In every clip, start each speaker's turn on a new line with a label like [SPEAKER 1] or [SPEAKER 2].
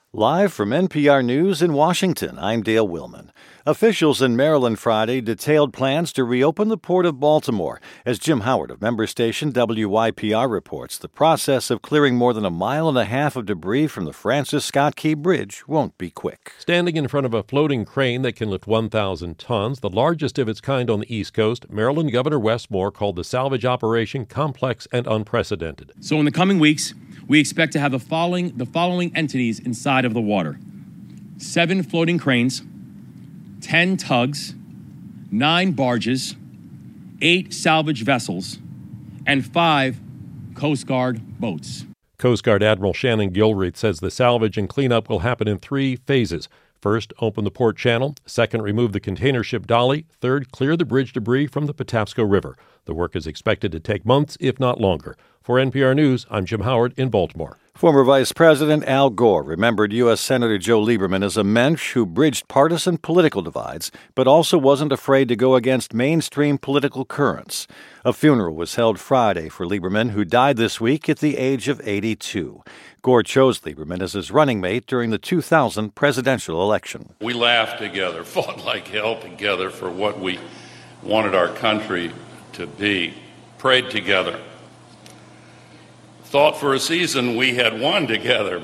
[SPEAKER 1] Live from NPR News in Washington, I'm Dale Willman. Officials in Maryland Friday detailed plans to reopen the Port of Baltimore. As Jim Howard of member station WYPR reports, the process of clearing more than 1.5 miles of debris from the Francis Scott Key Bridge won't be quick.
[SPEAKER 2] Standing in front of a floating crane that can lift 1,000 tons, the largest of its kind on the East Coast, Maryland Governor Wes Moore called the salvage operation complex and unprecedented.
[SPEAKER 3] So in the coming weeks, we expect to have the following entities inside of the water: 7 floating cranes, 10 tugs, 9 barges, 8 salvage vessels, and 5 Coast Guard boats.
[SPEAKER 2] Coast Guard Admiral Shannon Gilreath says the salvage and cleanup will happen in 3 phases. First, open the port channel. Second, remove the container ship Dolly. Third, clear the bridge debris from the Patapsco River. The work is expected to take months, if not longer. For NPR News, I'm Jim Howard in Baltimore.
[SPEAKER 1] Former Vice President Al Gore remembered U.S. Senator Joe Lieberman as a mensch who bridged partisan political divides, but also wasn't afraid to go against mainstream political currents. A funeral was held Friday for Lieberman, who died this week at the age of 82. Gore chose Lieberman as his running mate during the 2000 presidential election.
[SPEAKER 4] We laughed together, fought like hell together for what we wanted our country to be, prayed together. Thought for a season we had won together,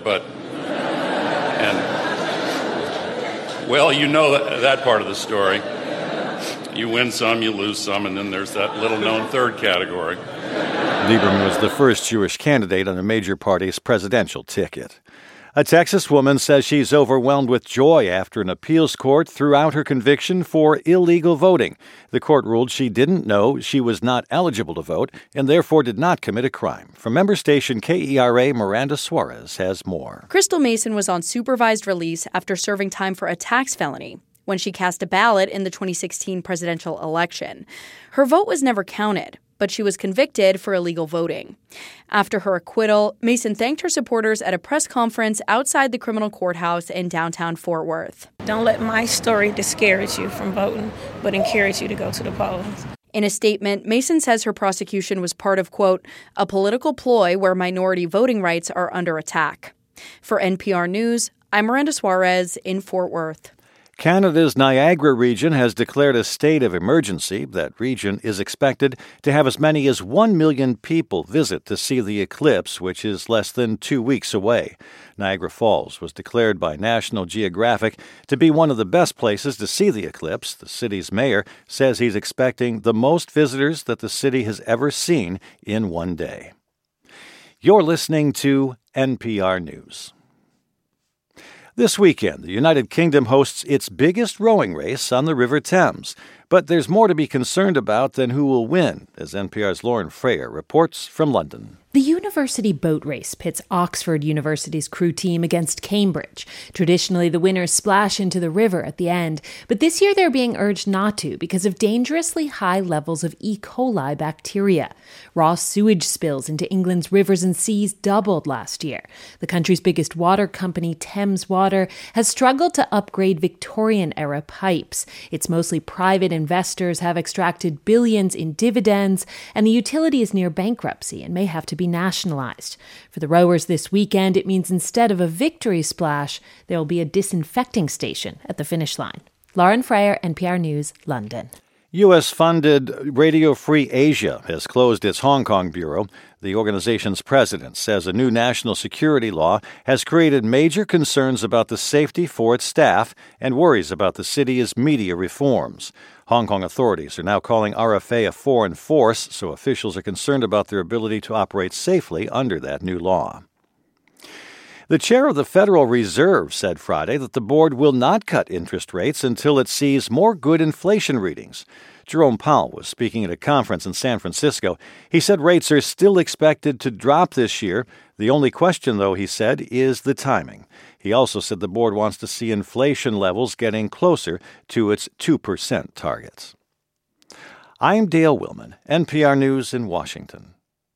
[SPEAKER 4] well, you know that part of the story. You win some, you lose some, and then there's that little-known third category.
[SPEAKER 1] Lieberman was the first Jewish candidate on a major party's presidential ticket. A Texas woman says she's overwhelmed with joy after an appeals court threw out her conviction for illegal voting. The court ruled she didn't know she was not eligible to vote and therefore did not commit a crime. From member station KERA, Miranda Suarez has more.
[SPEAKER 5] Crystal Mason was on supervised release after serving time for a tax felony when she cast a ballot in the 2016 presidential election. Her vote was never counted, but she was convicted for illegal voting. After her acquittal, Mason thanked her supporters at a press conference outside the criminal courthouse in downtown Fort Worth.
[SPEAKER 6] Don't let my story discourage you from voting, but encourage you to go to the polls.
[SPEAKER 5] In a statement, Mason says her prosecution was part of, quote, a political ploy where minority voting rights are under attack. For NPR News, I'm Miranda Suarez in Fort Worth.
[SPEAKER 1] Canada's Niagara region has declared a state of emergency. That region is expected to have as many as 1 million people visit to see the eclipse, which is less than 2 weeks away. Niagara Falls was declared by National Geographic to be one of the best places to see the eclipse. The city's mayor says he's expecting the most visitors that the city has ever seen in one day. You're listening to NPR News. This weekend, the United Kingdom hosts its biggest rowing race on the River Thames. But there's more to be concerned about than who will win, as NPR's Lauren Freyer reports from London.
[SPEAKER 7] The university boat race pits Oxford University's crew team against Cambridge. Traditionally, the winners splash into the river at the end, but this year they're being urged not to because of dangerously high levels of E. coli bacteria. Raw sewage spills into England's rivers and seas doubled last year. The country's biggest water company, Thames Water, has struggled to upgrade Victorian-era pipes. Its mostly private investors have extracted billions in dividends, and the utility is near bankruptcy and may have to be nationalized. For the rowers this weekend, it means instead of a victory splash, there will be a disinfecting station at the finish line. Lauren Freyer, NPR News, London.
[SPEAKER 1] U.S.-funded Radio Free Asia has closed its Hong Kong bureau. The organization's president says a new national security law has created major concerns about the safety for its staff and worries about the city's media reforms. Hong Kong authorities are now calling RFA a foreign force, so officials are concerned about their ability to operate safely under that new law. The chair of the Federal Reserve said Friday that the board will not cut interest rates until it sees more good inflation readings. Jerome Powell was speaking at a conference in San Francisco. He said rates are still expected to drop this year. The only question, though, he said, is the timing. He also said the board wants to see inflation levels getting closer to its 2% targets. I'm Dale Willman, NPR News in Washington.